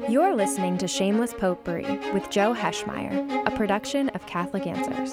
You're listening to Shameless Potpourri with Joe Heschmeyer, a production of Catholic Answers.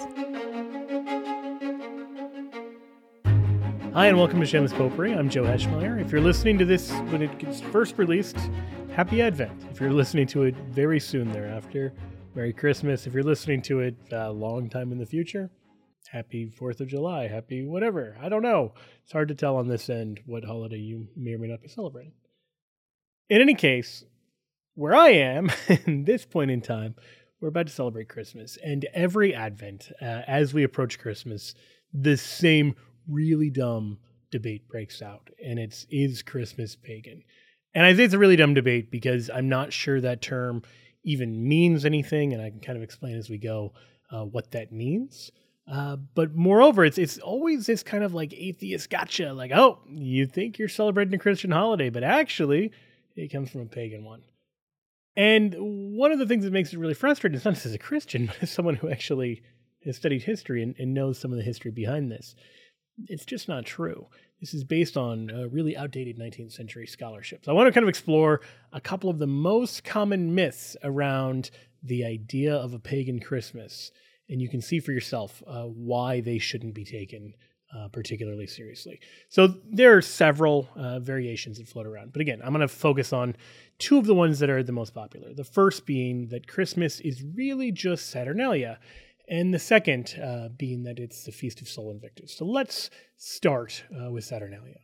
Hi, and welcome to Shameless Potpourri. I'm Joe Heschmeyer. If you're listening to this when it gets first released, happy Advent. If you're listening to it very soon thereafter, Merry Christmas. If you're listening to it a long time in the future, happy 4th of July, happy whatever. I don't know. It's hard to tell on this end what holiday you may or may not be celebrating. In any case, where I am, at this point in time, we're about to celebrate Christmas. And every Advent, as we approach Christmas, the same really dumb debate breaks out. And it's, is Christmas pagan? And I think it's a really dumb debate because I'm not sure that term even means anything. And I can kind of explain as we go what that means. But moreover, it's always this kind of like atheist gotcha. Like, oh, you think you're celebrating a Christian holiday, but actually it comes from a pagan one. And one of the things that makes it really frustrating is not just as a Christian, but as someone who actually has studied history and knows some of the history behind this. It's just not true. This is based on really outdated 19th century scholarship. So I want to kind of explore a couple of the most common myths around the idea of a pagan Christmas. And you can see for yourself why they shouldn't be taken particularly seriously. So there are several variations that float around. But again, I'm going to focus on two of the ones that are the most popular. The first being that Christmas is really just Saturnalia, and the second being that it's the Feast of Sol Invictus. So let's start with Saturnalia.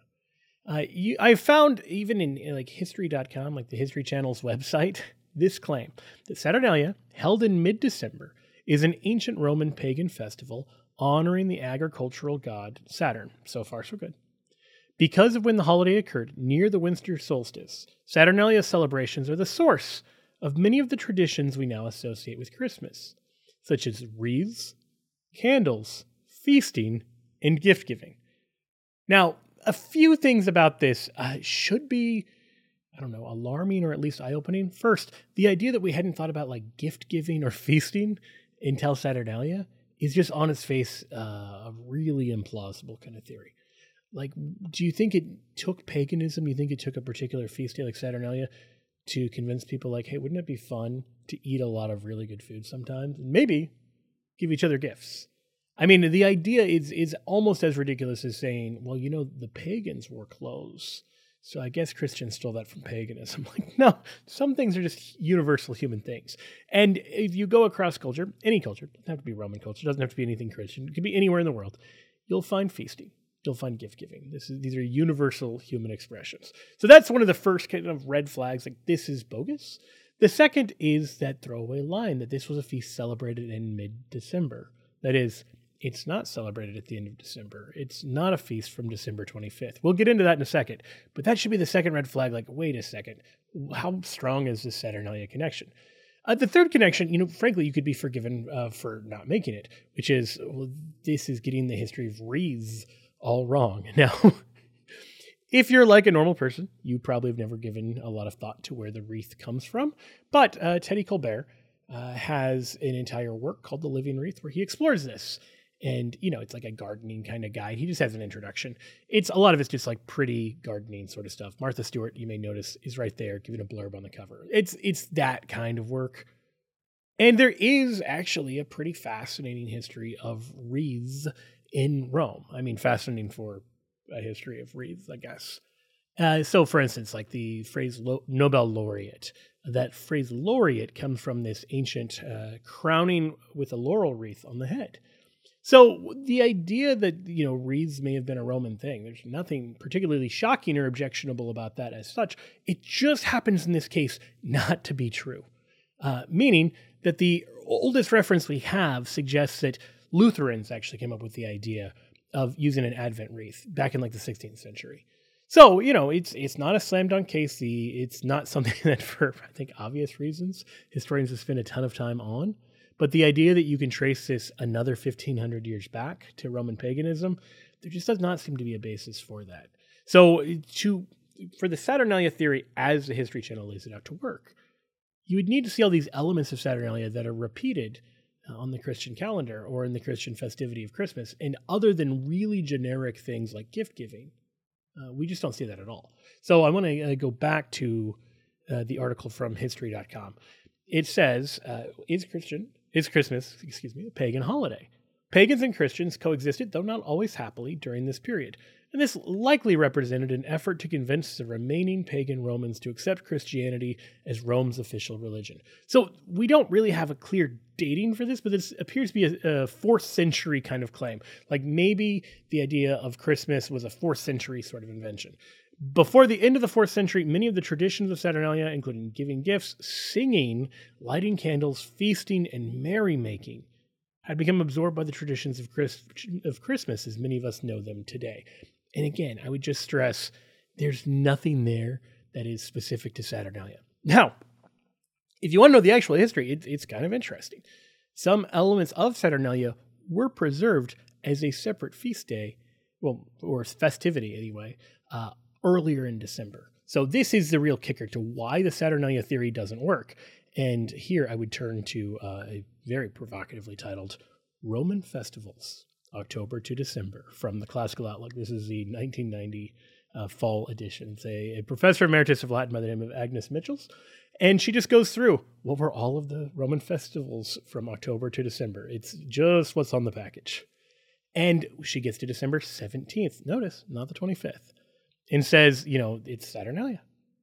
I found even in like history.com, like the History Channel's website, this claim that Saturnalia, held in mid-December, is an ancient Roman pagan festival honoring the agricultural god Saturn. So far, so good. Because of when the holiday occurred near the winter solstice, Saturnalia celebrations are the source of many of the traditions we now associate with Christmas, such as wreaths, candles, feasting, and gift-giving. Now, a few things about this should be, alarming or at least eye-opening. First, the idea that we hadn't thought about like gift-giving or feasting until Saturnalia is just on its face a really implausible kind of theory. Like, do you think it took paganism? You think it took a particular feast day like Saturnalia to convince people like, hey, wouldn't it be fun to eat a lot of really good food sometimes? And maybe give each other gifts. I mean, the idea is almost as ridiculous as saying, well, the pagans wore clothes, so I guess Christians stole that from paganism. Like, no, some things are just universal human things. And if you go across culture, any culture, doesn't have to be Roman culture, doesn't have to be anything Christian, it could be anywhere in the world, you'll find feasting. You'll find gift-giving. These are universal human expressions. So that's one of the first kind of red flags, like this is bogus. The second is that throwaway line that this was a feast celebrated in mid-December. That is, it's not celebrated at the end of December. It's not a feast from December 25th. We'll get into that in a second. But that should be the second red flag, like, wait a second. How strong is this Saturnalia connection? The third connection, frankly, you could be forgiven for not making it, which is, well, this is getting the history of wreaths all wrong. Now, if you're like a normal person, you probably have never given a lot of thought to where the wreath comes from. But Teddy Colbert has an entire work called The Living Wreath where he explores this. And, it's like a gardening kind of guide. He just has an introduction. A lot of it's just like pretty gardening sort of stuff. Martha Stewart, you may notice, is right there giving a blurb on the cover. It's that kind of work. And there is actually a pretty fascinating history of wreaths in Rome. I mean, fascinating for a history of wreaths, I guess. So, for instance, like the phrase Nobel laureate. That phrase laureate comes from this ancient crowning with a laurel wreath on the head. So the idea that, wreaths may have been a Roman thing, there's nothing particularly shocking or objectionable about that as such. It just happens in this case not to be true. Meaning that the oldest reference we have suggests that Lutherans actually came up with the idea of using an Advent wreath back in like the 16th century. So, it's not a slam dunk case. It's not something that for, I think, obvious reasons, historians have spent a ton of time on. But the idea that you can trace this another 1,500 years back to Roman paganism, there just does not seem to be a basis for that. So for the Saturnalia theory, as the History Channel lays it out to work, you would need to see all these elements of Saturnalia that are repeated on the Christian calendar or in the Christian festivity of Christmas. And other than really generic things like gift giving, we just don't see that at all. So I want to go back to the article from history.com. It says, is Christmas, a pagan holiday? Pagans and Christians coexisted, though not always happily, during this period. And this likely represented an effort to convince the remaining pagan Romans to accept Christianity as Rome's official religion. So we don't really have a clear dating for this, but this appears to be a 4th century kind of claim. Like maybe the idea of Christmas was a 4th century sort of invention. Before the end of the 4th century, many of the traditions of Saturnalia, including giving gifts, singing, lighting candles, feasting, and merrymaking, had become absorbed by the traditions of Christmas as many of us know them today. And again, I would just stress, there's nothing there that is specific to Saturnalia. Now, if you want to know the actual history, it's kind of interesting. Some elements of Saturnalia were preserved as a separate feast day, or festivity anyway, earlier in December. So this is the real kicker to why the Saturnalia theory doesn't work. And here I would turn to a very provocatively titled Roman Festivals, October to December, from the Classical Outlook. This is the 1990 fall edition. It's a professor emeritus of Latin by the name of Agnes Mitchells. And she just goes through what were all of the Roman festivals from October to December. It's just what's on the package. And she gets to December 17th. Notice, not the 25th. And says, it's Saturnalia.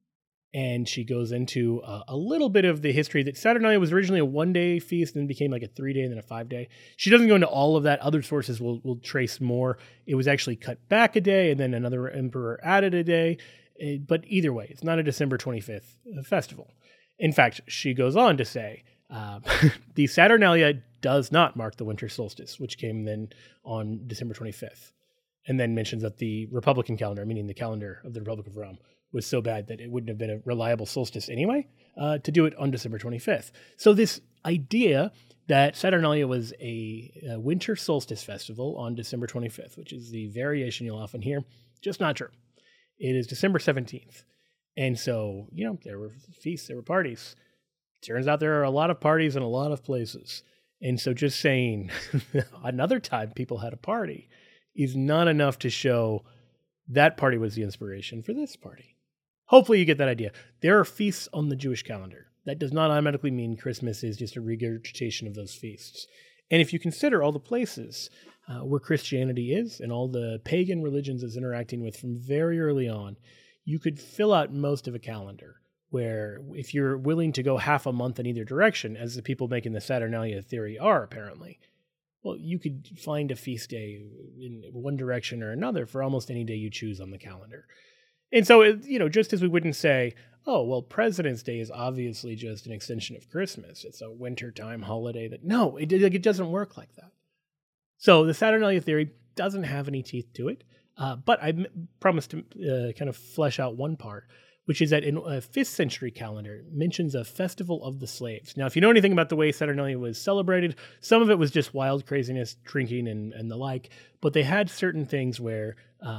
And she goes into a little bit of the history that Saturnalia was originally a 1-day feast and then became like a 3-day and then a 5-day. She doesn't go into all of that. Other sources will trace more. It was actually cut back a day and then another emperor added a day. But either way, it's not a December 25th festival. In fact, she goes on to say, the Saturnalia does not mark the winter solstice, which came then on December 25th. And then mentions that the Republican calendar, meaning the calendar of the Republic of Rome, was so bad that it wouldn't have been a reliable solstice anyway, to do it on December 25th. So this idea that Saturnalia was a winter solstice festival on December 25th, which is the variation you'll often hear, just not true. It is December 17th. And so, there were feasts, there were parties. Turns out there are a lot of parties in a lot of places. And so just saying another time people had a party is not enough to show that party was the inspiration for this party. Hopefully you get that idea. There are feasts on the Jewish calendar. That does not automatically mean Christmas is just a regurgitation of those feasts. And if you consider all the places where Christianity is and all the pagan religions it's interacting with from very early on, you could fill out most of a calendar where if you're willing to go half a month in either direction, as the people making the Saturnalia theory are apparently, well, you could find a feast day in one direction or another for almost any day you choose on the calendar. And so, just as we wouldn't say, oh, well, President's Day is obviously just an extension of Christmas. It's a wintertime holiday no, it doesn't work like that. So the Saturnalia theory doesn't have any teeth to it, but I promised to kind of flesh out one part, which is that in a 5th century calendar, it mentions a festival of the slaves. Now, if you know anything about the way Saturnalia was celebrated, some of it was just wild craziness, drinking and the like, but they had certain things where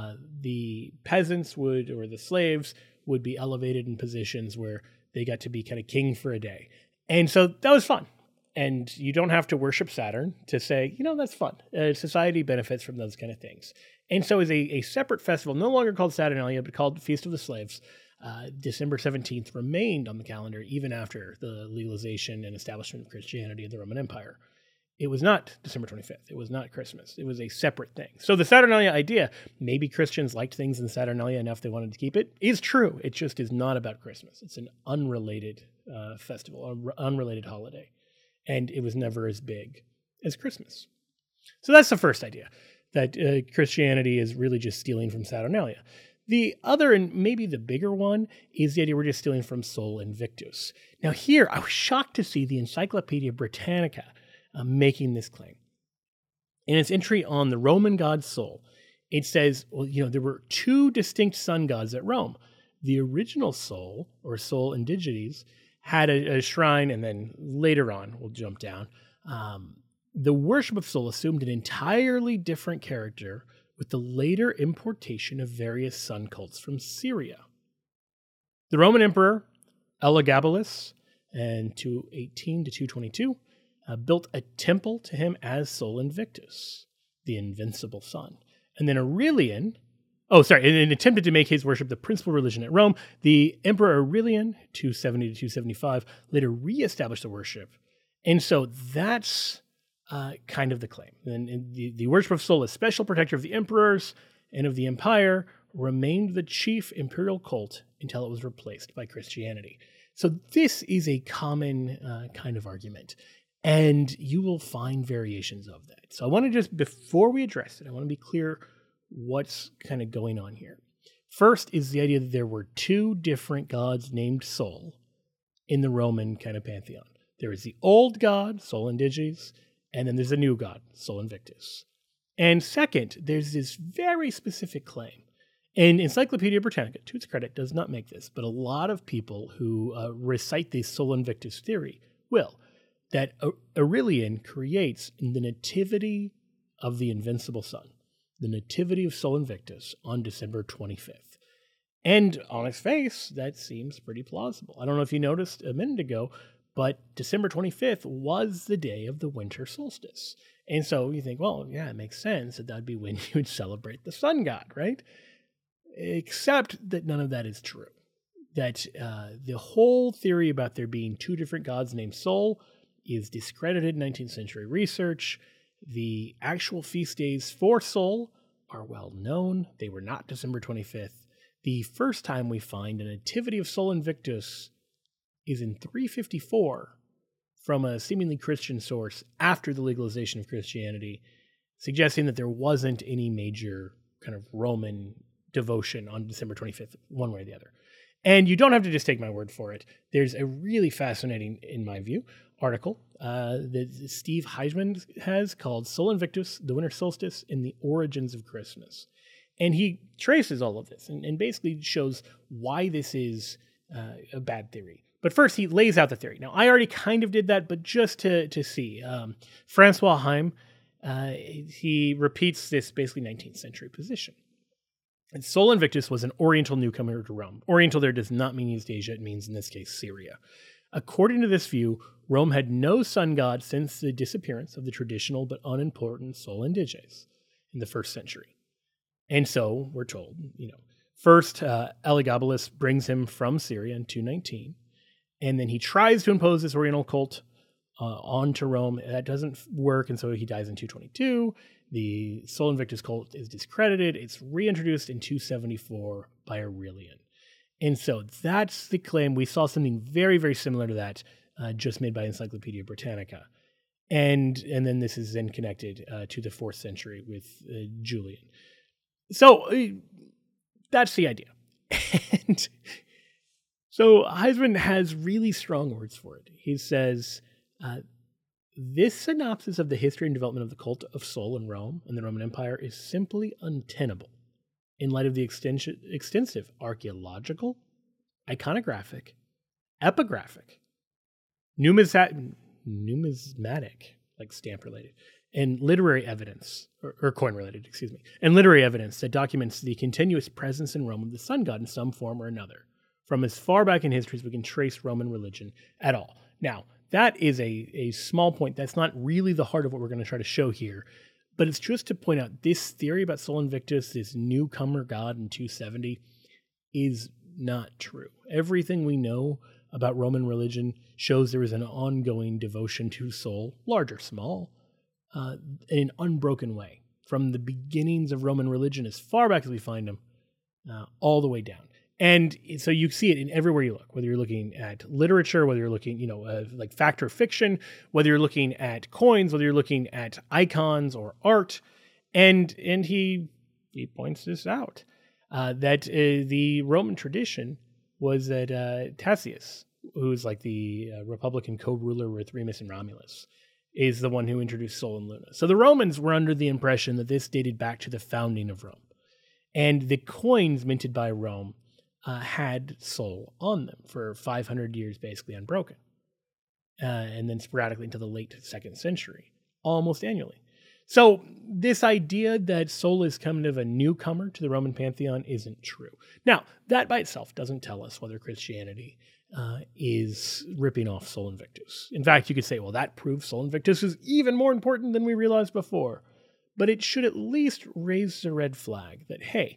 the peasants or the slaves would be elevated in positions where they got to be kind of king for a day. And so that was fun. And you don't have to worship Saturn to say, that's fun. Society benefits from those kind of things. And so as a separate festival, no longer called Saturnalia, but called Feast of the Slaves, December 17th remained on the calendar even after the legalization and establishment of Christianity in the Roman Empire. It was not December 25th. It was not Christmas. It was a separate thing. So the Saturnalia idea, maybe Christians liked things in Saturnalia enough they wanted to keep it, is true. It just is not about Christmas. It's an unrelated festival, an unrelated holiday. And it was never as big as Christmas. So that's the first idea, that Christianity is really just stealing from Saturnalia. The other, and maybe the bigger one, is the idea we're just stealing from Sol Invictus. Now here, I was shocked to see the Encyclopedia Britannica making this claim. In its entry on the Roman god Sol, it says, there were 2 distinct sun gods at Rome. The original Sol, or Sol Indigenes, had a shrine, and then later on, we'll jump down, the worship of Sol assumed an entirely different character with the later importation of various sun cults from Syria. The Roman Emperor Elagabalus, in 218 to 222, built a temple to him as Sol Invictus, the invincible sun. And then Aurelian, and attempted to make his worship the principal religion at Rome. The Emperor Aurelian, 270 to 275, later reestablished the worship. And so that's kind of the claim. And the worship of Sol as special protector of the emperors and of the empire remained the chief imperial cult until it was replaced by Christianity. So this is a common kind of argument. And you will find variations of that. So I want to just, before we address it, I want to be clear what's kind of going on here. First is the idea that there were two different gods named Sol in the Roman kind of pantheon. There is the old god, Sol Indiges, and then there's a new god, Sol Invictus. And second, there's this very specific claim. And Encyclopedia Britannica, to its credit, does not make this, but a lot of people who recite the Sol Invictus theory will, that Aurelian creates the nativity of the invincible sun, the nativity of Sol Invictus on December 25th. And on its face, that seems pretty plausible. I don't know if you noticed a minute ago, but December 25th was the day of the winter solstice. And so you think, well, yeah, it makes sense that would be when you would celebrate the sun god, right? Except that none of that is true. That the whole theory about there being two different gods named Sol is discredited in 19th century research. The actual feast days for Sol are well known. They were not December 25th. The first time we find a nativity of Sol Invictus is in 354 from a seemingly Christian source after the legalization of Christianity, suggesting that there wasn't any major kind of Roman devotion on December 25th, one way or the other. And you don't have to just take my word for it. There's a really fascinating, in my view, article that Steve Heisman has called Sol Invictus, the Winter Solstice, and the Origins of Christmas. And he traces all of this and basically shows why this is a bad theory. But first, he lays out the theory. Now, I already kind of did that, but just to see. Francois Heim, he repeats this basically 19th century position. And Sol Invictus was an Oriental newcomer to Rome. Oriental there does not mean East Asia. It means, in this case, Syria. According to this view, Rome had no sun god since the disappearance of the traditional but unimportant Sol Indiges in the 1st century. And so, we're told, first Elagabalus brings him from Syria in 219, and then he tries to impose this Oriental cult onto Rome. That doesn't work, and so he dies in 222. The Sol Invictus cult is discredited. It's reintroduced in 274 by Aurelian. And so that's the claim. We saw something very, very similar to that just made by Encyclopedia Britannica. And then this is then connected to the 4th century with Julian. So that's the idea. And so Heisman has really strong words for it. He says, this synopsis of the history and development of the cult of Sol in Rome and the Roman Empire is simply untenable in light of the extensive archaeological, iconographic, epigraphic, numismatic, like stamp related, and literary evidence, or coin related, and literary evidence that documents the continuous presence in Rome of the sun god in some form or another, from as far back in history as we can trace Roman religion at all. Now, that is a small point. That's not really the heart of what we're going to try to show here, but it's just to point out this theory about Sol Invictus, this newcomer god in 270, is not true. Everything we know about Roman religion shows there is an ongoing devotion to Sol, large or small, in an unbroken way, from the beginnings of Roman religion as far back as we find them, all the way down. And so you see it in everywhere you look, whether you're looking at literature, whether you're looking, like fact or fiction, whether you're looking at coins, whether you're looking at icons or art. And he points this out, that the Roman tradition was that Tacitus, who is like the Republican co-ruler with Remus and Romulus, is the one who introduced Sol and Luna. So the Romans were under the impression that this dated back to the founding of Rome. And the coins minted by Rome had Sol on them for 500 years, basically unbroken. And then sporadically until the late 2nd century, almost annually. So this idea that Sol is kind of a newcomer to the Roman pantheon isn't true. Now, that by itself doesn't tell us whether Christianity is ripping off Sol Invictus. In fact, you could say, well, that proves Sol Invictus is even more important than we realized before. But it should at least raise the red flag that, hey,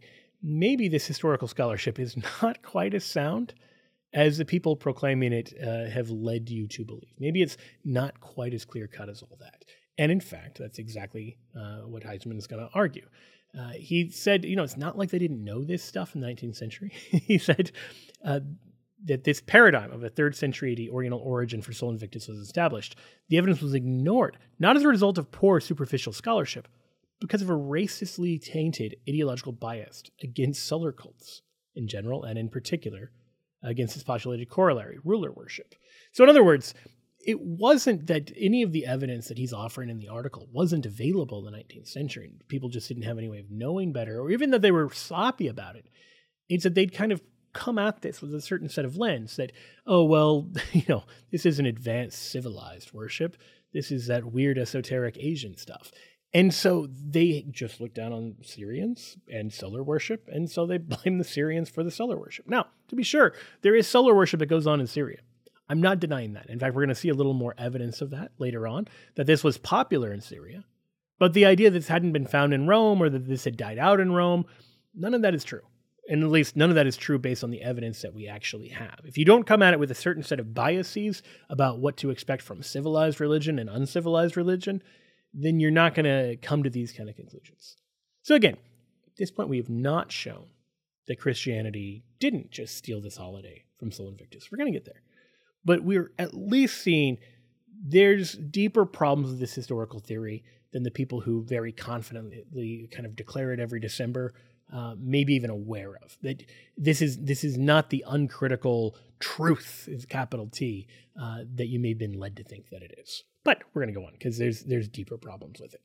maybe this historical scholarship is not quite as sound as the people proclaiming it have led you to believe. Maybe it's not quite as clear-cut as all that. And in fact, that's exactly what Heisman is going to argue. He said, it's not like they didn't know this stuff in the 19th century. He said that this paradigm of a 3rd century AD Oriental origin for Sol Invictus was established. The evidence was ignored, not as a result of poor superficial scholarship, because of a racistly tainted ideological bias against solar cults in general, and in particular, against its postulated corollary, ruler worship. So in other words, it wasn't that any of the evidence that he's offering in the article wasn't available in the 19th century. People just didn't have any way of knowing better, or even that they were sloppy about it. It's that they'd kind of come at this with a certain set of lens that, this isn't advanced civilized worship. This is that weird esoteric Asian stuff. And so they just looked down on Syrians and solar worship, and so they blame the Syrians for the solar worship. Now, to be sure, there is solar worship that goes on in Syria. I'm not denying that. In fact, we're going to see a little more evidence of that later on, that this was popular in Syria. But the idea that this hadn't been found in Rome or that this had died out in Rome, none of that is true. And at least none of that is true based on the evidence that we actually have. If you don't come at it with a certain set of biases about what to expect from civilized religion and uncivilized religion, then you're not going to come to these kind of conclusions. So again, at this point, we have not shown that Christianity didn't just steal this holiday from Sol Invictus. We're going to get there. But we're at least seeing there's deeper problems with this historical theory than the people who very confidently kind of declare it every December, maybe even aware of. That this is not the uncritical truth, is capital T, that you may have been led to think that it is. But we're going to go on because there's deeper problems with it.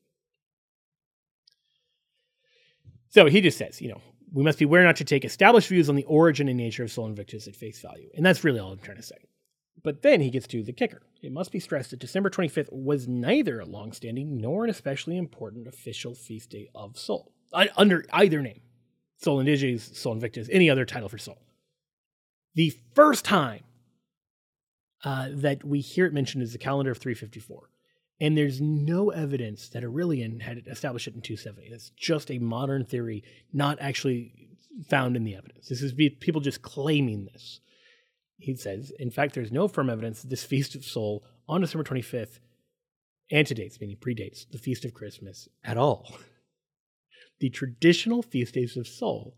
So he just says, we must beware not to take established views on the origin and nature of Sol Invictus at face value. And that's really all I'm trying to say. But then he gets to the kicker. It must be stressed that December 25th was neither a long-standing nor an especially important official feast day of Sol, under either name. Sol Indiges, Sol Invictus, any other title for Sol. The first time that we hear it mentioned is the calendar of 354. And there's no evidence that Aurelian had established it in 270. That's just a modern theory, not actually found in the evidence. This is people just claiming this. He says, in fact, there's no firm evidence that this Feast of Sol on December 25th antedates, meaning predates, the Feast of Christmas at all. The traditional feast days of Sol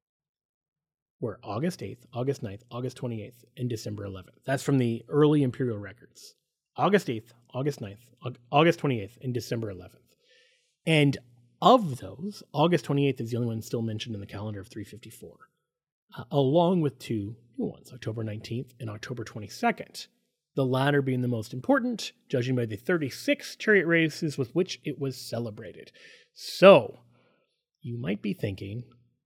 were August 8th, August 9th, August 28th, and December 11th. That's from the early imperial records. August 8th, August 9th, August 28th, and December 11th. And of those, August 28th is the only one still mentioned in the calendar of 354, along with two new ones, October 19th and October 22nd, the latter being the most important, judging by the 36 chariot races with which it was celebrated. So, you might be thinking,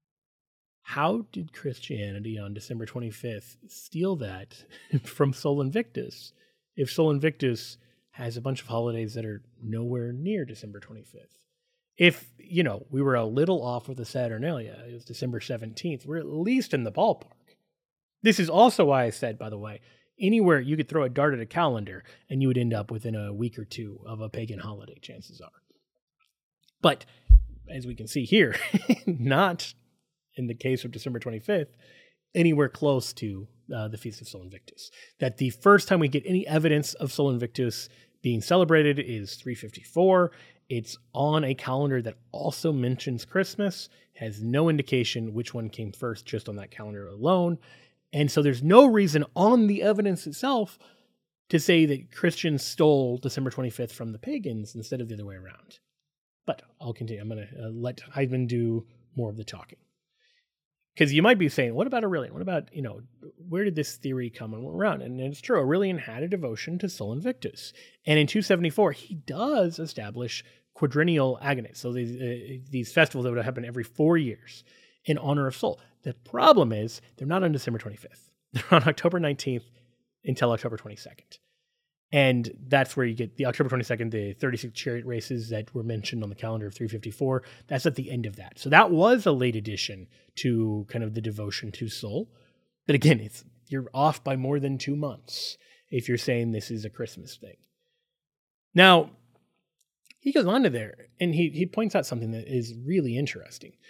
how did Christianity on December 25th steal that from Sol Invictus if Sol Invictus has a bunch of holidays that are nowhere near December 25th? If, we were a little off with the Saturnalia, it was December 17th, we're at least in the ballpark. This is also why I said, by the way, anywhere you could throw a dart at a calendar and you would end up within a week or two of a pagan holiday, chances are. But, as we can see here, not in the case of December 25th, anywhere close to the Feast of Sol Invictus. That the first time we get any evidence of Sol Invictus being celebrated is 354. It's on a calendar that also mentions Christmas, has no indication which one came first just on that calendar alone. And so there's no reason on the evidence itself to say that Christians stole December 25th from the pagans instead of the other way around. But I'll continue. I'm going to let Heisman do more of the talking. Because you might be saying, what about Aurelian? What about, where did this theory come around? And it's true, Aurelian had a devotion to Sol Invictus. And in 274, he does establish quadrennial agonies. So these festivals that would happen every 4 years in honor of Sol. The problem is they're not on December 25th. They're on October 19th until October 22nd. And that's where you get the October 22nd, the 36 chariot races that were mentioned on the calendar of 354. That's at the end of that. So that was a late addition to kind of the devotion to Sol. But again, you're off by more than 2 months if you're saying this is a Christmas thing. Now, he goes on to there, and he points out something that is really interesting.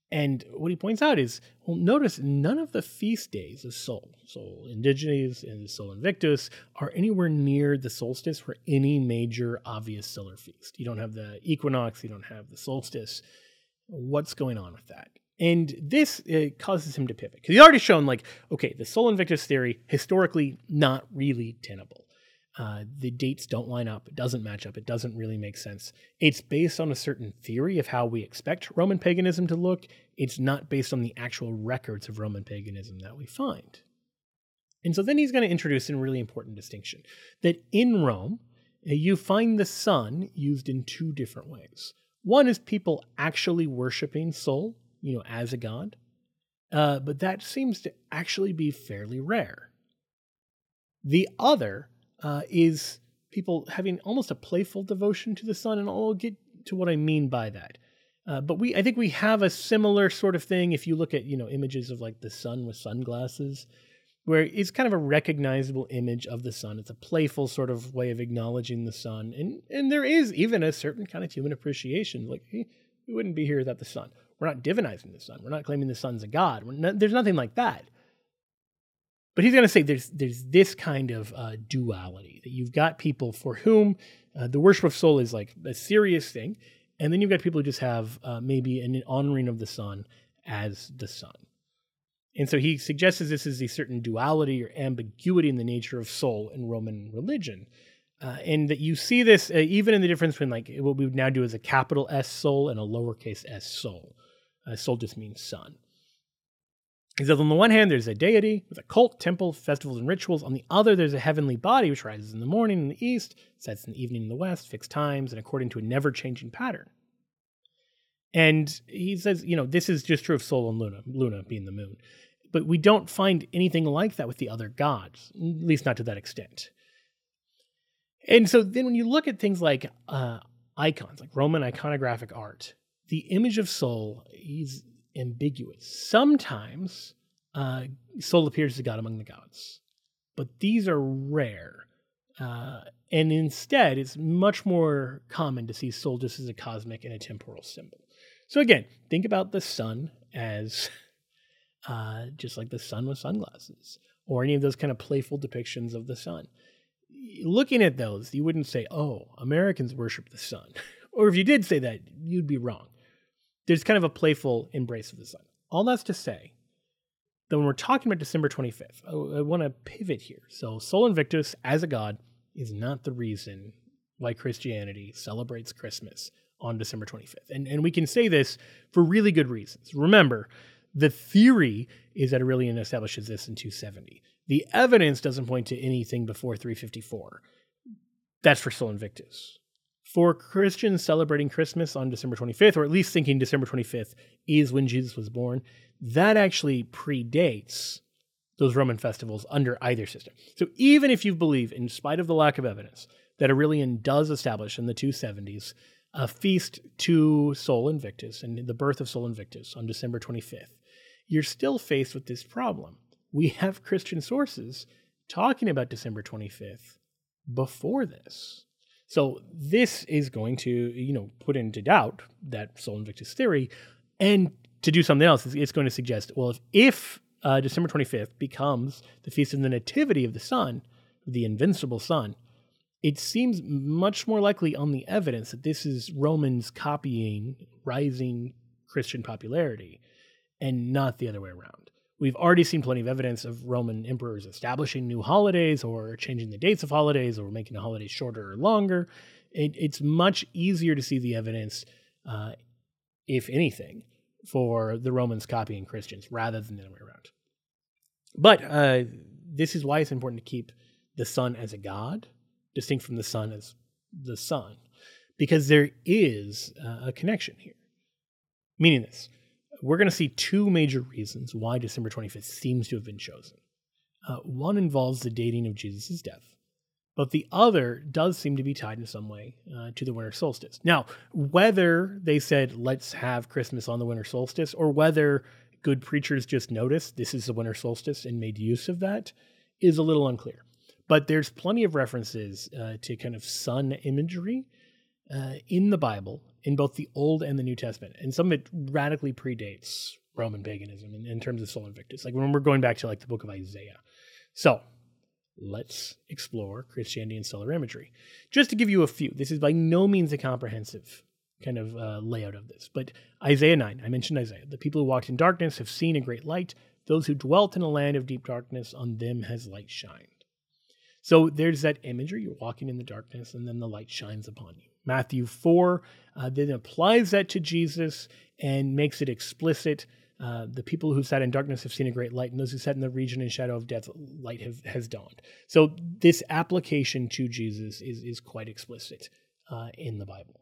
And what he points out is, well, notice none of the feast days of Sol Indigenes and Sol Invictus, are anywhere near the solstice or any major obvious solar feast. You don't have the equinox, you don't have the solstice. What's going on with that? And this causes him to pivot. Because he's already shown, okay, the Sol Invictus theory, historically not really tenable. The dates don't line up. It doesn't match up. It doesn't really make sense. It's based on a certain theory of how we expect Roman paganism to look. It's not based on the actual records of Roman paganism that we find. And so then he's going to introduce a really important distinction, that in Rome, you find the sun used in two different ways. One is people actually worshiping Sol, as a god. But that seems to actually be fairly rare. The other is people having almost a playful devotion to the sun, and I'll get to what I mean by that. But I think we have a similar sort of thing if you look at, images of the sun with sunglasses, where it's kind of a recognizable image of the sun. It's a playful sort of way of acknowledging the sun. And there is even a certain kind of human appreciation. Hey, we wouldn't be here without the sun. We're not divinizing the sun. We're not claiming the sun's a god. There's nothing like that. But he's going to say there's this kind of duality, that you've got people for whom the worship of Sol is a serious thing, and then you've got people who just have maybe an honoring of the sun as the sun. And so he suggests this is a certain duality or ambiguity in the nature of Sol in Roman religion, and that you see this even in the difference between what we would now do as a capital S Sol and a lowercase s Sol. Sol just means sun. He says, on the one hand, there's a deity with a cult, temple, festivals, and rituals. On the other, there's a heavenly body which rises in the morning in the east, sets in the evening in the west, fixed times, and according to a never-changing pattern. And he says, this is just true of Sol and Luna being the moon. But we don't find anything like that with the other gods, at least not to that extent. And so then when you look at things like icons, like Roman iconographic art, the image of Sol is ambiguous. Sometimes Sol appears as a god among the gods, but these are rare. And instead, it's much more common to see Sol just as a cosmic and a temporal symbol. So again, think about the sun as just like the sun with sunglasses, or any of those kind of playful depictions of the sun. Looking at those, you wouldn't say, oh, Americans worship the sun. Or if you did say that, you'd be wrong. There's kind of a playful embrace of the sun. All that's to say that when we're talking about December 25th, I want to pivot here. So Sol Invictus as a god is not the reason why Christianity celebrates Christmas on December 25th. And we can say this for really good reasons. Remember, the theory is that Aurelian establishes this in 270. The evidence doesn't point to anything before 354. That's for Sol Invictus. For Christians celebrating Christmas on December 25th, or at least thinking December 25th is when Jesus was born, that actually predates those Roman festivals under either system. So even if you believe, in spite of the lack of evidence, that Aurelian does establish in the 270s a feast to Sol Invictus and the birth of Sol Invictus on December 25th, you're still faced with this problem. We have Christian sources talking about December 25th before this. So this is going to, put into doubt that Sol Invictus theory, and to do something else, it's going to suggest, well, if December 25th becomes the Feast of the Nativity of the Sun, the invincible Sun, it seems much more likely on the evidence that this is Romans copying rising Christian popularity and not the other way around. We've already seen plenty of evidence of Roman emperors establishing new holidays or changing the dates of holidays or making the holidays shorter or longer. It's much easier to see the evidence, if anything, for the Romans copying Christians rather than the other way around. But this is why it's important to keep the sun as a god, distinct from the sun as the sun, because there is a connection here. Meaning this. We're going to see two major reasons why December 25th seems to have been chosen. One involves the dating of Jesus' death, but the other does seem to be tied in some way to the winter solstice. Now, whether they said, let's have Christmas on the winter solstice, or whether good preachers just noticed this is the winter solstice and made use of that, is a little unclear. But there's plenty of references to kind of sun imagery in the Bible, in both the Old and the New Testament. And some of it radically predates Roman paganism in terms of Sol Invictus. Like when we're going back to like the book of Isaiah. So let's explore Christianity and solar imagery. Just to give you a few, this is by no means a comprehensive kind of layout of this, but Isaiah 9, I mentioned Isaiah. The people who walked in darkness have seen a great light. Those who dwelt in a land of deep darkness, on them has light shined. So there's that imagery. You're walking in the darkness and then the light shines upon you. Matthew 4 then applies that to Jesus and makes it explicit. The people who sat in darkness have seen a great light, and those who sat in the region and shadow of death, light has dawned. So this application to Jesus is quite explicit in the Bible.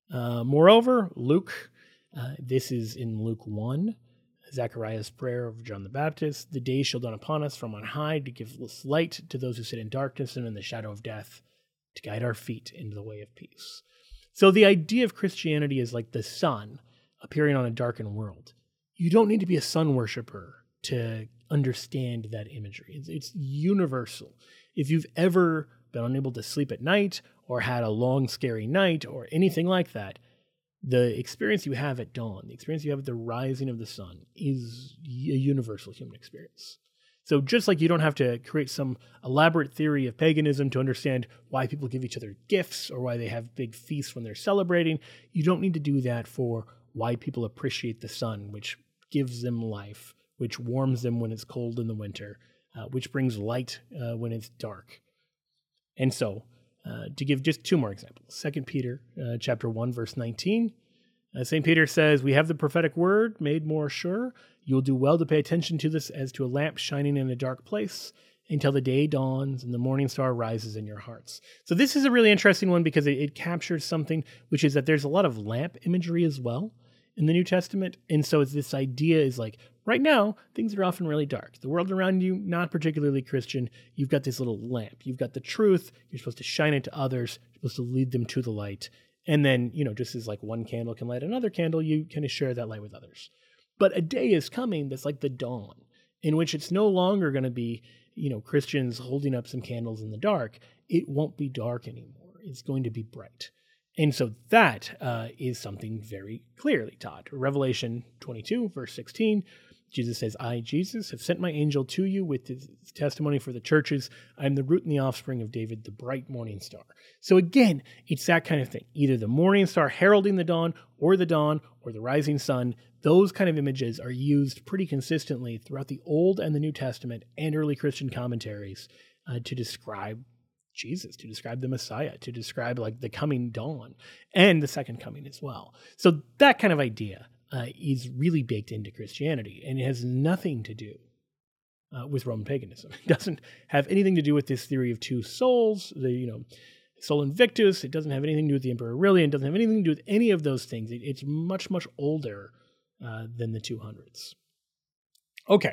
Moreover, Luke, this is in Luke 1, Zechariah's prayer of John the Baptist. The day shall dawn upon us from on high to give light to those who sit in darkness and in the shadow of death, to guide our feet into the way of peace. So the idea of Christianity is like the sun appearing on a darkened world. You don't need to be a sun worshiper to understand that imagery. It's universal. If you've ever been unable to sleep at night or had a long, scary night or anything like that, the experience you have at dawn, the experience you have at the rising of the sun is a universal human experience. So just like you don't have to create some elaborate theory of paganism to understand why people give each other gifts or why they have big feasts when they're celebrating, you don't need to do that for why people appreciate the sun, which gives them life, which warms them when it's cold in the winter, which brings light when it's dark. And so, to give just two more examples, 2 Peter chapter 1, verse 19, St. Peter says, "We have the prophetic word made more sure. You will do well to pay attention to this as to a lamp shining in a dark place until the day dawns and the morning star rises in your hearts." So this is a really interesting one because it captures something, which is that there's a lot of lamp imagery as well in the New Testament. And so it's this idea is like, right now, things are often really dark. The world around you, not particularly Christian. You've got this little lamp. You've got the truth. You're supposed to shine it to others. You're supposed to lead them to the light. And then, just as like one candle can light another candle, you kind of share that light with others. But a day is coming that's like the dawn, in which it's no longer going to be, Christians holding up some candles in the dark. It won't be dark anymore. It's going to be bright. And so that is something very clearly taught. Revelation 22, verse 16, Jesus says, "I, Jesus, have sent my angel to you with his testimony for the churches. I am the root and the offspring of David, the bright morning star." So again, it's that kind of thing. Either the morning star heralding the dawn, or the rising sun. Those kind of images are used pretty consistently throughout the Old and the New Testament and early Christian commentaries to describe Jesus, to describe the Messiah, to describe like the coming dawn and the second coming as well. So that kind of idea is really baked into Christianity, and it has nothing to do with Roman paganism. It doesn't have anything to do with this theory of two souls, Sol Invictus. It doesn't have anything to do with the Emperor Aurelian. It doesn't have anything to do with any of those things. It's much, much older than the 200s. Okay.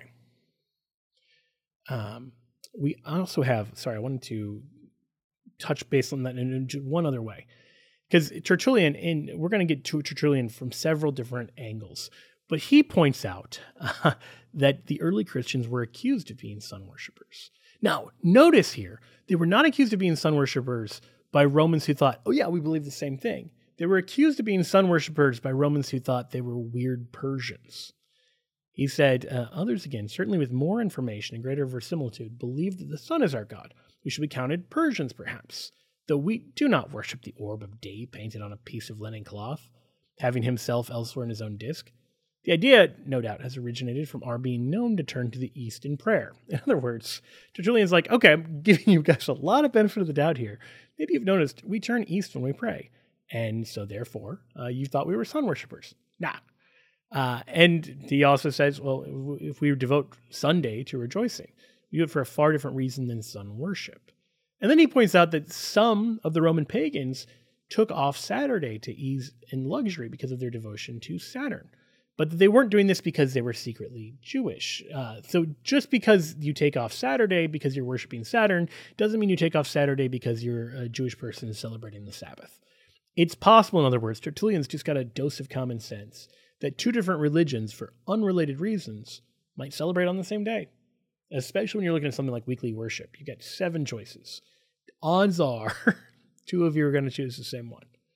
We also have, I wanted to touch base on that in one other way. Because Tertullian, and we're going to get to Tertullian from several different angles, but he points out that the early Christians were accused of being sun worshippers. Now, notice here, they were not accused of being sun worshippers by Romans who thought, oh yeah, we believe the same thing. They were accused of being sun worshippers by Romans who thought they were weird Persians. He said, others again, certainly with more information and greater verisimilitude, believe that the sun is our God. We should be counted Persians, perhaps, though we do not worship the orb of day painted on a piece of linen cloth, having himself elsewhere in his own disk. The idea, no doubt, has originated from our being known to turn to the east in prayer. In other words, Tertullian's like, okay, I'm giving you guys a lot of benefit of the doubt here. Maybe you've noticed we turn east when we pray, and so therefore you thought we were sun worshippers. Nah. And he also says, well, if we devote Sunday to rejoicing, we do it for a far different reason than sun worship. And then he points out that some of the Roman pagans took off Saturday to ease in luxury because of their devotion to Saturn. But they weren't doing this because they were secretly Jewish. So just because you take off Saturday because you're worshiping Saturn doesn't mean you take off Saturday because you're a Jewish person celebrating the Sabbath. It's possible, in other words, Tertullian's just got a dose of common sense that two different religions, for unrelated reasons, might celebrate on the same day. Especially when you're looking at something like weekly worship. You get 7 choices. Odds are 2 of you are going to choose the same one.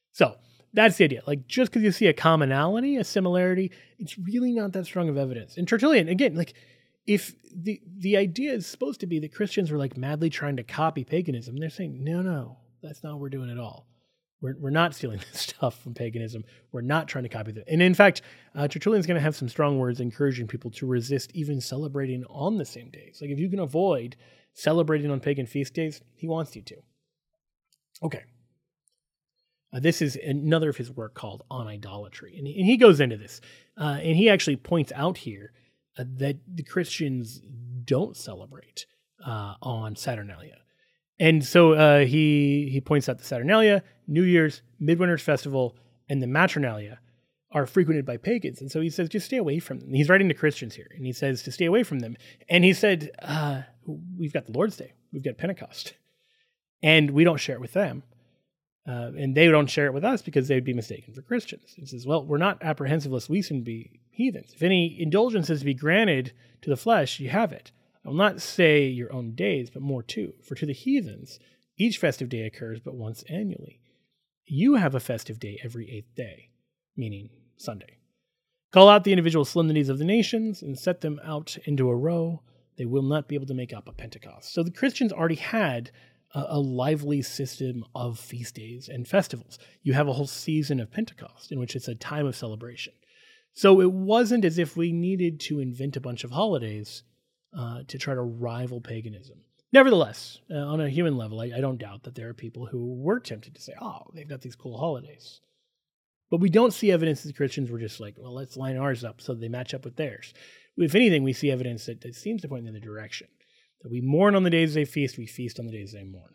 So that's the idea. Like, just because you see a commonality, a similarity, it's really not that strong of evidence. And Tertullian, again, like, if the idea is supposed to be that Christians were like madly trying to copy paganism, they're saying, no, that's not what we're doing at all. We're not stealing this stuff from paganism. We're not trying to copy them. And in fact, Tertullian's going to have some strong words encouraging people to resist even celebrating on the same days. Like, if you can avoid celebrating on pagan feast days, he wants you to. Okay. This is another of his work called On Idolatry. And he goes into this. And he actually points out here that the Christians don't celebrate on Saturnalia. And so he points out the Saturnalia, New Year's, Midwinter's Festival, and the Matronalia are frequented by pagans. And so he says, just stay away from them. He's writing to Christians here, and he says to stay away from them. And he said, we've got the Lord's Day. We've got Pentecost. And we don't share it with them. And they don't share it with us because they'd be mistaken for Christians. He says, well, we're not apprehensive lest we soon be heathens. If any indulgence is to be granted to the flesh, you have it. I will not say your own days, but more too. For to the heathens, each festive day occurs but once annually. You have a festive day every 8th day, meaning Sunday. Call out the individual solemnities of the nations and set them out into a row. They will not be able to make up a Pentecost. So the Christians already had a lively system of feast days and festivals. You have a whole season of Pentecost in which it's a time of celebration. So it wasn't as if we needed to invent a bunch of holidays to try to rival paganism. Nevertheless, on a human level, I don't doubt that there are people who were tempted to say, oh, they've got these cool holidays. But we don't see evidence that the Christians were just like, well, let's line ours up so they match up with theirs. If anything, we see evidence that seems to point in the other direction. That we mourn on the days they feast, we feast on the days they mourn.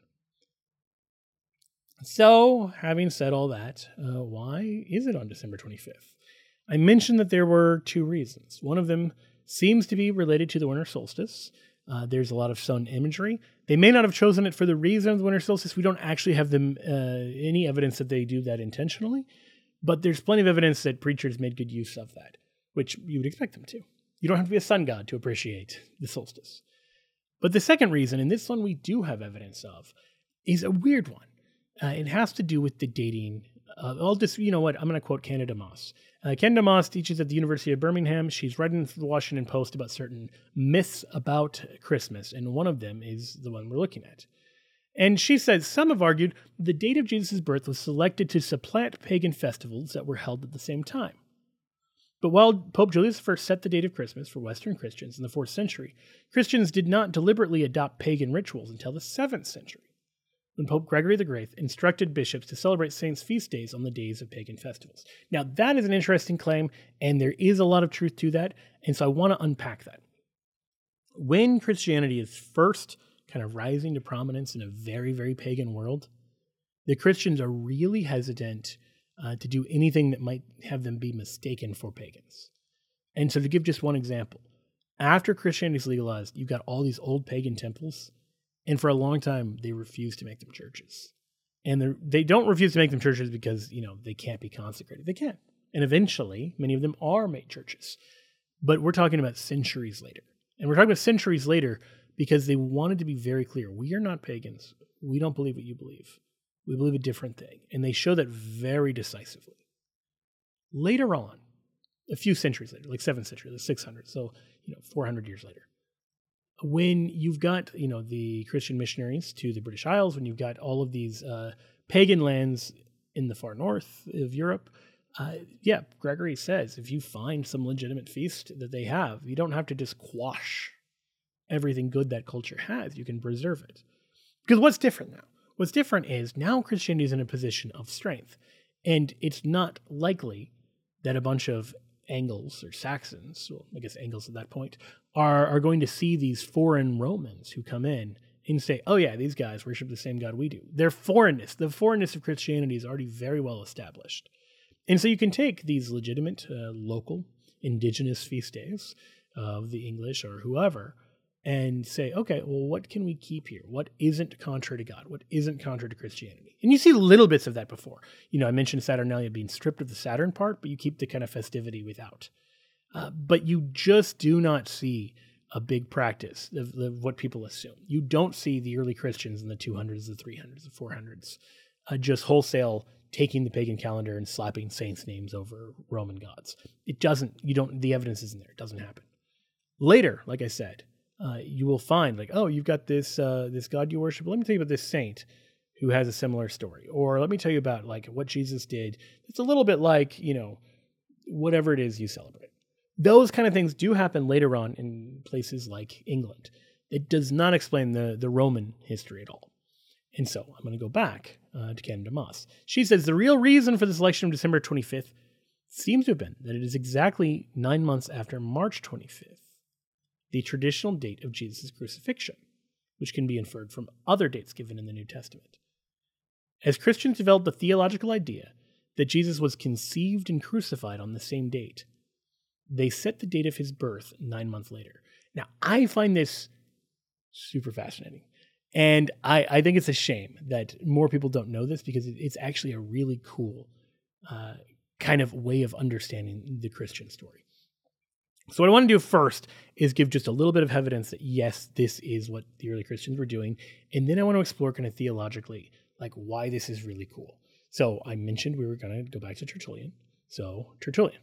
So, having said all that, why is it on December 25th? I mentioned that there were two reasons. One of them seems to be related to the winter solstice. There's a lot of sun imagery. They may not have chosen it for the reason of the winter solstice. We don't actually have any evidence that they do that intentionally, but there's plenty of evidence that preachers made good use of that, which you would expect them to. You don't have to be a sun god to appreciate the solstice. But the second reason, and this one we do have evidence of, is a weird one. It has to do with the dating. You know what? I'm going to quote Candida Moss. Candida Moss teaches at the University of Birmingham. She's writing for the Washington Post about certain myths about Christmas, and one of them is the one we're looking at. And she says, some have argued the date of Jesus' birth was selected to supplant pagan festivals that were held at the same time. But while Pope Julius I set the date of Christmas for Western Christians in the 4th century, Christians did not deliberately adopt pagan rituals until the 7th century, when Pope Gregory the Great instructed bishops to celebrate saints' feast days on the days of pagan festivals. Now, that is an interesting claim, and there is a lot of truth to that, and so I want to unpack that. When Christianity is first kind of rising to prominence in a very, very pagan world, the Christians are really hesitant to do anything that might have them be mistaken for pagans. And so to give just one example, after Christianity is legalized, you've got all these old pagan temples. And for a long time, they refuse to make them churches. And they don't refuse to make them churches because, they can't be consecrated. They can. And eventually, many of them are made churches. But we're talking about centuries later. And we're talking about centuries later because they wanted to be very clear. We are not pagans. We don't believe what you believe. We believe a different thing. And they show that very decisively. Later on, a few centuries later, like 7th century, the 600s, so, 400 years later, when you've got, the Christian missionaries to the British Isles, when you've got all of these pagan lands in the far north of Europe, Gregory says, if you find some legitimate feast that they have, you don't have to just quash everything good that culture has. You can preserve it. Because what's different now? What's different is now Christianity is in a position of strength, and it's not likely that a bunch of Angles or Saxons, well, I guess Angles at that point, are going to see these foreign Romans who come in and say, oh yeah, these guys worship the same God we do. The foreignness of Christianity is already very well established. And so you can take these legitimate, local, indigenous feast days of the English or whoever and say, okay, well, what can we keep here? What isn't contrary to God? What isn't contrary to Christianity? And you see little bits of that before. I mentioned Saturnalia being stripped of the Saturn part, but you keep the kind of festivity without. But you just do not see a big practice of what people assume. You don't see the early Christians in the 200s, the 300s, the 400s just wholesale taking the pagan calendar and slapping saints' names over Roman gods. The evidence isn't there. It doesn't happen. Later, like I said, you will find you've got this god you worship. Let me tell you about this saint who has a similar story. Or let me tell you about what Jesus did. It's a little bit like, whatever it is you celebrate. Those kind of things do happen later on in places like England. It does not explain the Roman history at all. And so I'm going to go back to Canada Moss. She says the real reason for the selection of December 25th seems to have been that it is exactly 9 months after March 25th, the traditional date of Jesus' crucifixion, which can be inferred from other dates given in the New Testament. As Christians developed the theological idea that Jesus was conceived and crucified on the same date, they set the date of his birth 9 months later. Now, I find this super fascinating. And I think it's a shame that more people don't know this, because it's actually a really cool kind of way of understanding the Christian story. So what I want to do first is give just a little bit of evidence that, yes, this is what the early Christians were doing. And then I want to explore kind of theologically, why this is really cool. So I mentioned we were going to go back to Tertullian. So Tertullian,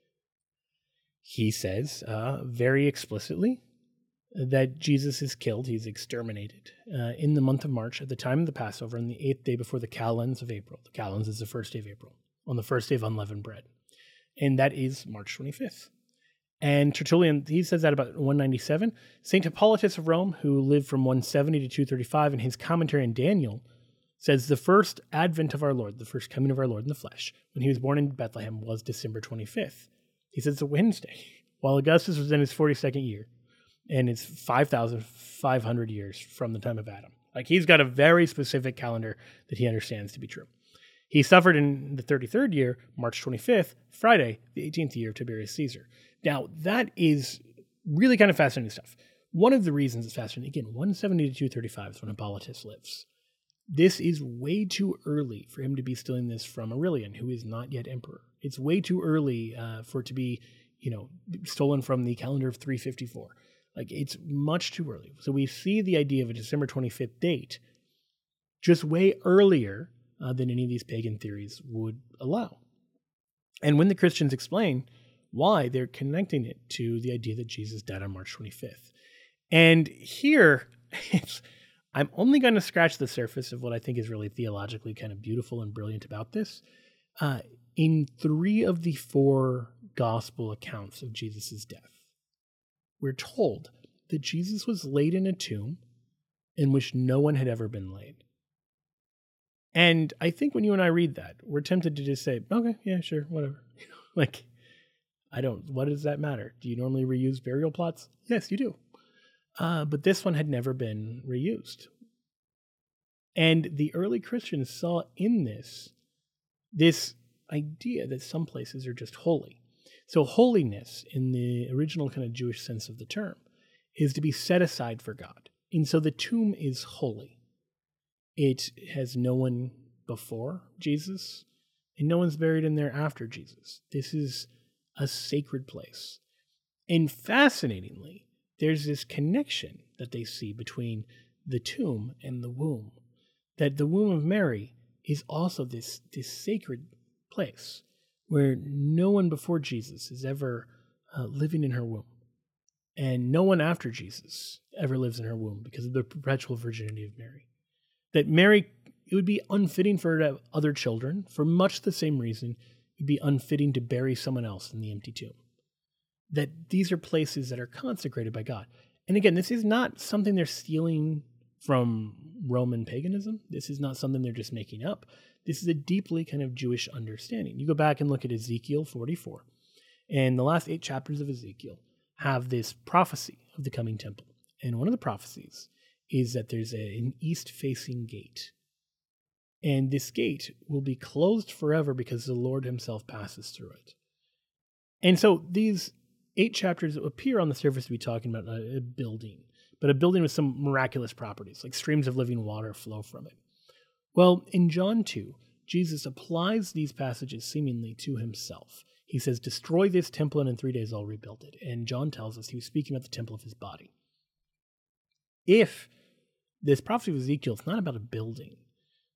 he says very explicitly that Jesus is killed, he's exterminated, in the month of March at the time of the Passover, on the 8th day before the Calends of April. The Calends is the first day of April, on the first day of unleavened bread. And that is March 25th. And Tertullian, he says that about 197. St. Hippolytus of Rome, who lived from 170 to 235, in his commentary on Daniel, says the first advent of our Lord, the first coming of our Lord in the flesh, when he was born in Bethlehem, was December 25th. He says it's a Wednesday, while Augustus was in his 42nd year. And it's 5,500 years from the time of Adam. He's got a very specific calendar that he understands to be true. He suffered in the 33rd year, March 25th, Friday, the 18th year of Tiberius Caesar. Now, that is really kind of fascinating stuff. One of the reasons it's fascinating, again, 170 to 235 is when Hippolytus lives. This is way too early for him to be stealing this from Aurelian, who is not yet emperor. It's way too early for it to be, stolen from the calendar of 354. It's much too early. So we see the idea of a December 25th date just way earlier than any of these pagan theories would allow. And when the Christians explain why, they're connecting it to the idea that Jesus died on March 25th. And here, I'm only going to scratch the surface of what I think is really theologically kind of beautiful and brilliant about this. In 3 of the 4 gospel accounts of Jesus' death, we're told that Jesus was laid in a tomb in which no one had ever been laid. And I think when you and I read that, we're tempted to just say, okay, yeah, sure, whatever. What does that matter? Do you normally reuse burial plots? Yes, you do. But this one had never been reused. And the early Christians saw in this idea that some places are just holy. So holiness, in the original kind of Jewish sense of the term, is to be set aside for God. And so the tomb is holy. It has no one before Jesus, and no one's buried in there after Jesus. This is a sacred place. And fascinatingly, there's this connection that they see between the tomb and the womb, that the womb of Mary is also this sacred place where no one before Jesus is ever living in her womb. And no one after Jesus ever lives in her womb because of the perpetual virginity of Mary. That Mary, it would be unfitting for her to have other children, for much the same reason it would be unfitting to bury someone else in the empty tomb. That these are places that are consecrated by God. And again, this is not something they're stealing from Roman paganism. This is not something they're just making up. This is a deeply kind of Jewish understanding. You go back and look at Ezekiel 44, and the last 8 chapters of Ezekiel have this prophecy of the coming temple. And one of the prophecies is that there's an east-facing gate. And this gate will be closed forever because the Lord himself passes through it. And so these 8 chapters appear on the surface to be talking about a building, but a building with some miraculous properties, like streams of living water flow from it. Well, in John 2, Jesus applies these passages seemingly to himself. He says, destroy this temple and in 3 days I'll rebuild it. And John tells us he was speaking about the temple of his body. If this prophecy of Ezekiel is not about a building,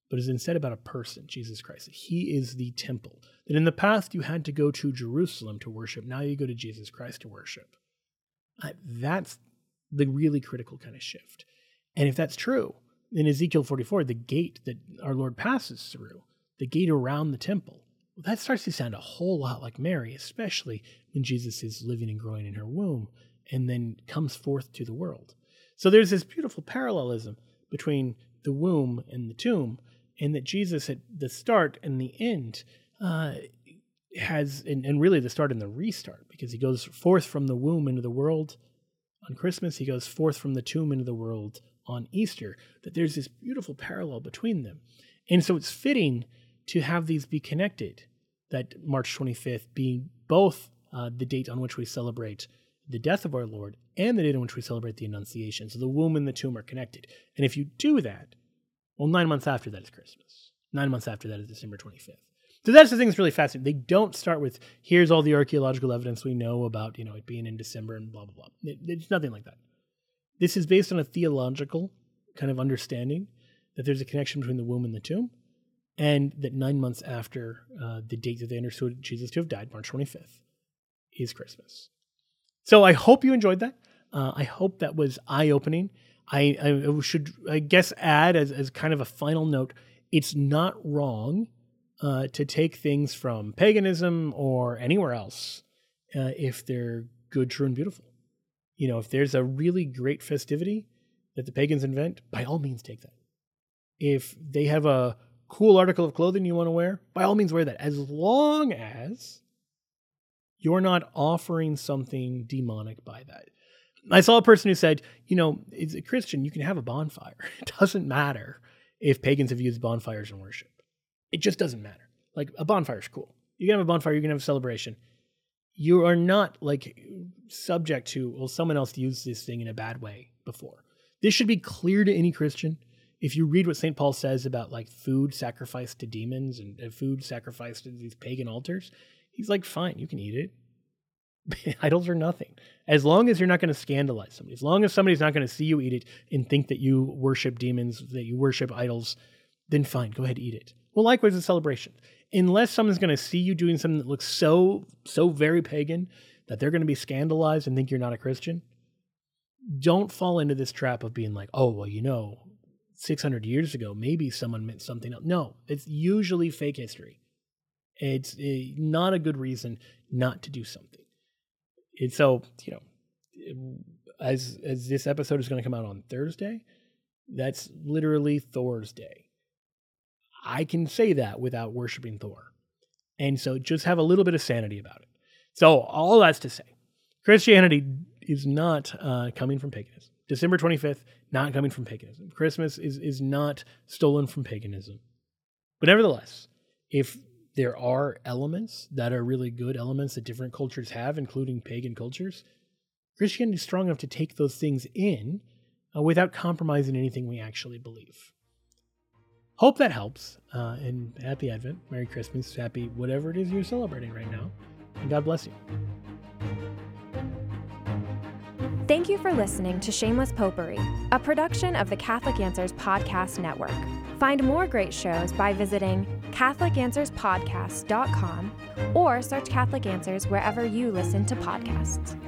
but is instead about a person, Jesus Christ. That he is the temple. That in the past you had to go to Jerusalem to worship. Now you go to Jesus Christ to worship. That's the really critical kind of shift. And if that's true, in Ezekiel 44, the gate that our Lord passes through, the gate around the temple, well, that starts to sound a whole lot like Mary, especially when Jesus is living and growing in her womb and then comes forth to the world. So there's this beautiful parallelism between the womb and the tomb, and that Jesus at the start and the end has, and really the start and the restart, because he goes forth from the womb into the world on Christmas, he goes forth from the tomb into the world on Easter, that there's this beautiful parallel between them. And so it's fitting to have these be connected, that March 25th being both the date on which we celebrate the death of our Lord and the date on which we celebrate the Annunciation. So the womb and the tomb are connected. And if you do that, well, 9 months after that is Christmas. 9 months after that is December 25th. So that's the thing that's really fascinating. They don't start with, here's all the archaeological evidence we know about, it being in December and blah, blah, blah. It's nothing like that. This is based on a theological kind of understanding that there's a connection between the womb and the tomb, and that 9 months after the date that they understood Jesus to have died, March 25th, is Christmas. So I hope you enjoyed that. I hope that was eye-opening. I should, I guess, add as kind of a final note, it's not wrong to take things from paganism or anywhere else if they're good, true, and beautiful. If there's a really great festivity that the pagans invent, by all means take that. If they have a cool article of clothing you want to wear, by all means wear that, as long as you're not offering something demonic by that. I saw a person who said, as a Christian, you can have a bonfire. It doesn't matter if pagans have used bonfires in worship. It just doesn't matter. Like, a bonfire is cool. You can have a bonfire, you can have a celebration. You are not subject to, well, someone else used this thing in a bad way before. This should be clear to any Christian. If you read what St. Paul says about food sacrificed to demons and food sacrificed to these pagan altars, he's like, fine, you can eat it. Idols are nothing. As long as you're not going to scandalize somebody, as long as somebody's not going to see you eat it and think that you worship demons, that you worship idols, then fine, go ahead, eat it. Well, likewise, a celebration. Unless someone's going to see you doing something that looks so very pagan that they're going to be scandalized and think you're not a Christian, don't fall into this trap of being like, oh, well, 600 years ago, maybe someone meant something else. No, it's usually fake history. It's not a good reason not to do something. And so, as this episode is going to come out on Thursday, that's literally Thor's Day. I can say that without worshiping Thor. And so just have a little bit of sanity about it. So all that's to say, Christianity is not coming from paganism. December 25th, not coming from paganism. Christmas is not stolen from paganism. But nevertheless, if there are elements that are really good elements that different cultures have, including pagan cultures, Christianity is strong enough to take those things in without compromising anything we actually believe. Hope that helps. And happy Advent, Merry Christmas, happy whatever it is you're celebrating right now. And God bless you. Thank you for listening to Shameless Popery, a production of the Catholic Answers Podcast Network. Find more great shows by visiting CatholicAnswersPodcast.com or search Catholic Answers wherever you listen to podcasts.